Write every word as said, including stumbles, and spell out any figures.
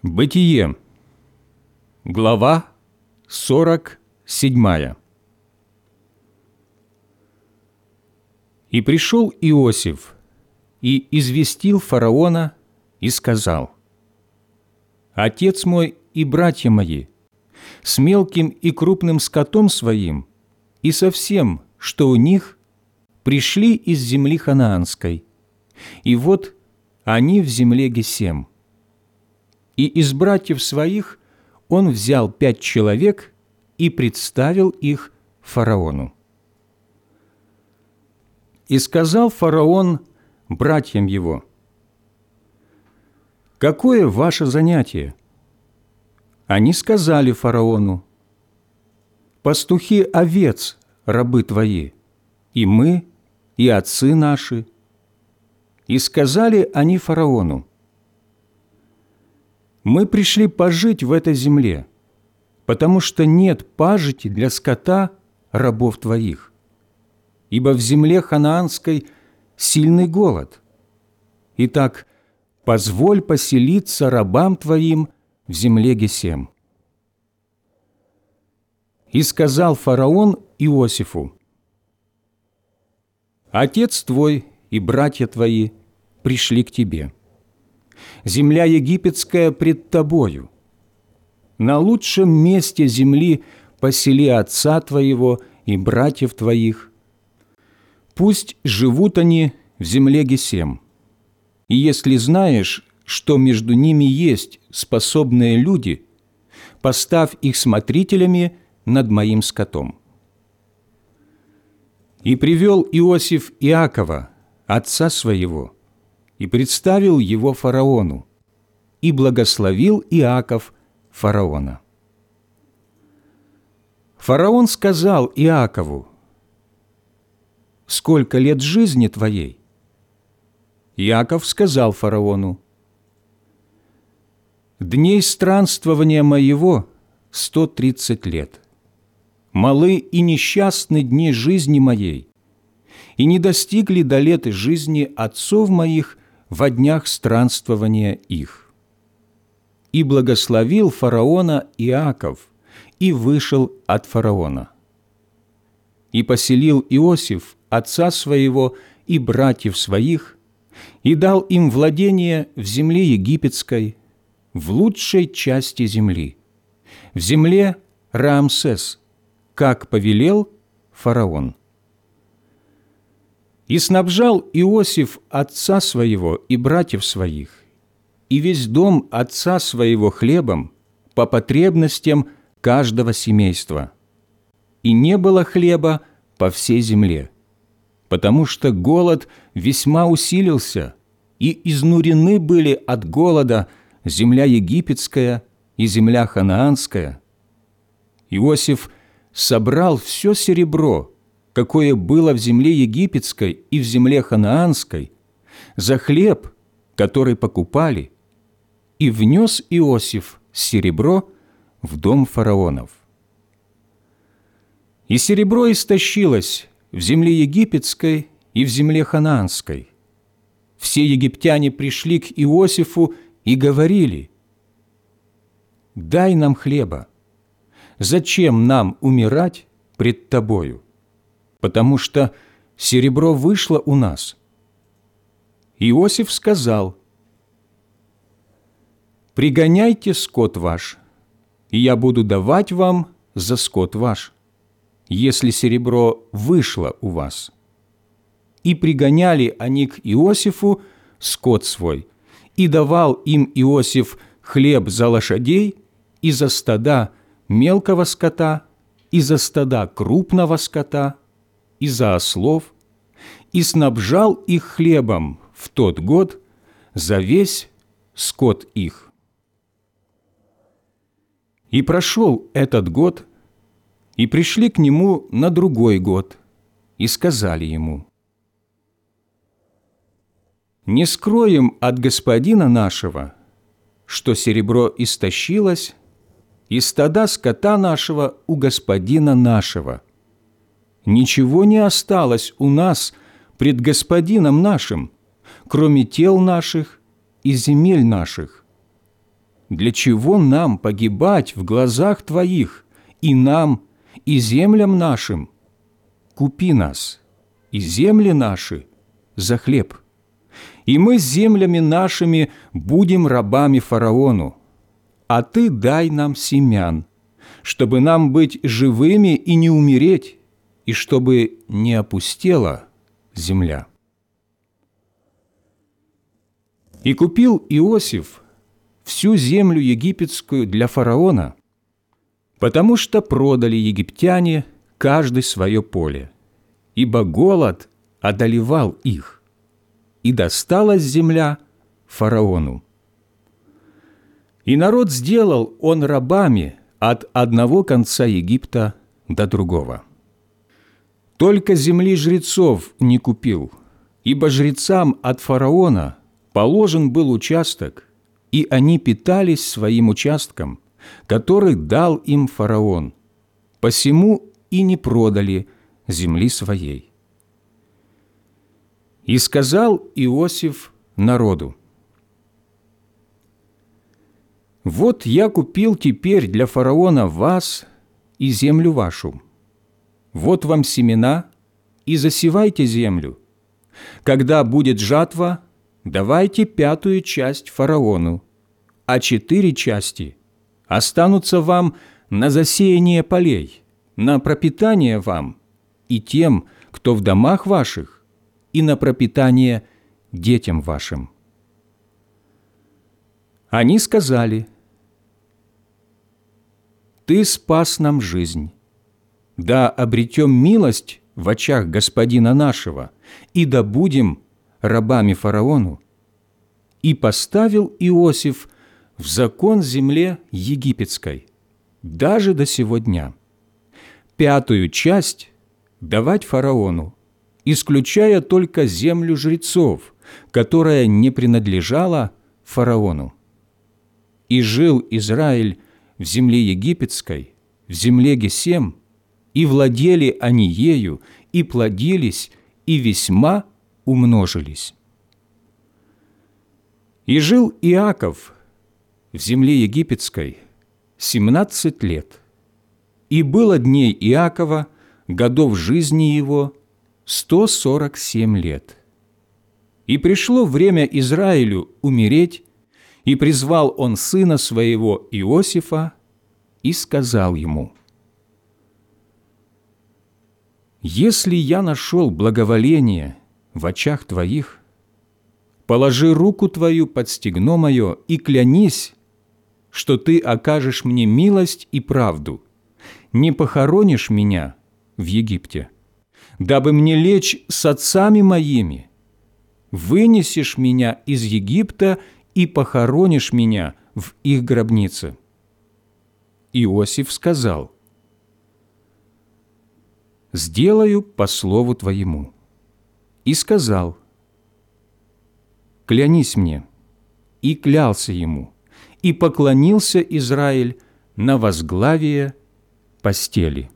Бытие, глава сорок седьмая. «И пришел Иосиф, и известил фараона, и сказал: Отец мой и братья мои, с мелким и крупным скотом своим, и со всем, что у них, пришли из земли ханаанской, и вот они в земле Гесем. И из братьев своих он взял пять человек и представил их фараону. И сказал фараон братьям его: Какое ваше занятие? Они сказали фараону: Пастухи овец, рабы твои, и мы, и отцы наши. И сказали они фараону: Мы пришли пожить в этой земле, потому что нет пажити для скота рабов твоих, ибо в земле ханаанской сильный голод. Итак, позволь поселиться рабам твоим в земле Гесем. И сказал фараон Иосифу: Отец твой и братья твои пришли к тебе. Земля египетская пред тобою. На лучшем месте земли посели отца твоего и братьев твоих. Пусть живут они в земле Гесем. И если знаешь, что между ними есть способные люди, поставь их смотрителями над моим скотом». И привел Иосиф Иакова, отца своего, и представил его фараону, и благословил Иаков фараона. Фараон сказал Иакову: «Сколько лет жизни твоей?» Иаков сказал фараону: «Дней странствования моего сто тридцать лет. Малы и несчастны дни жизни моей, и не достигли до лет жизни отцов моих во днях странствования их». И благословил фараона Иаков, и вышел от фараона. И поселил Иосиф отца своего и братьев своих, и дал им владение в земле египетской, в лучшей части земли, в земле Раамсес, как повелел фараон. И снабжал Иосиф отца своего и братьев своих, и весь дом отца своего хлебом по потребностям каждого семейства. И не было хлеба по всей земле, потому что голод весьма усилился, и изнурены были от голода земля египетская и земля ханаанская. Иосиф собрал все серебро, какое было в земле египетской и в земле ханаанской, за хлеб, который покупали, и внес Иосиф серебро в дом фараонов. И серебро истощилось в земле египетской и в земле ханаанской. Все египтяне пришли к Иосифу и говорили: «Дай нам хлеба. Зачем нам умирать пред тобою? Потому что серебро вышло у нас». Иосиф сказал: «Пригоняйте скот ваш, и я буду давать вам за скот ваш, если серебро вышло у вас». И пригоняли они к Иосифу скот свой, и давал им Иосиф хлеб за лошадей и за стада мелкого скота, и за стада крупного скота, и за ослов, и снабжал их хлебом в тот год за весь скот их. И прошел этот год, и пришли к нему на другой год, и сказали ему: «Не скроем от господина нашего, что серебро истощилось, и стада скота нашего у господина нашего. Ничего не осталось у нас пред господином нашим, кроме тел наших и земель наших. для чего нам погибать в глазах Твоих, и нам, и землям нашим? Купи нас, и земли наши, за хлеб, и мы с землями нашими будем рабами фараону, а Ты дай нам семян, чтобы нам быть живыми и не умереть, и чтобы не опустела земля». И купил Иосиф всю землю египетскую для фараона, потому что продали египтяне каждый свое поле, ибо голод одолевал их, и досталась земля фараону. И народ сделал он рабами от одного конца Египта до другого. Только земли жрецов не купил, ибо жрецам от фараона положен был участок, и они питались своим участком, который дал им фараон, посему и не продали земли своей. И сказал Иосиф народу: «Вот я купил теперь для фараона вас и землю вашу. Вот вам семена, и засевайте землю. Когда будет жатва, давайте пятую часть фараону, а четыре части останутся вам на засеяние полей, на пропитание вам и тем, кто в домах ваших, и на пропитание детям вашим». Они сказали: «Ты спас нам жизнь, да обретем милость в очах господина нашего, и да будем рабами фараону». И поставил Иосиф в закон земле египетской, даже до сего дня, пятую часть давать фараону, исключая только землю жрецов, которая не принадлежала фараону. И жил Израиль в земле египетской, в земле Гесем, и владели они ею, и плодились, и весьма умножились. И жил Иаков в земле египетской семнадцать лет, и было дней Иакова, годов жизни его, сто сорок семь лет. И пришло время Израилю умереть, и призвал он сына своего Иосифа и сказал ему: «Если я нашел благоволение в очах твоих, положи руку твою под стегно мое и клянись, что ты окажешь мне милость и правду, не похоронишь меня в Египте, дабы мне лечь с отцами моими, вынесешь меня из Египта и похоронишь меня в их гробнице». Иосиф сказал: «Сделаю по слову твоему». И сказал: «Клянись мне». И клялся ему, и поклонился Израиль на возглавие постели.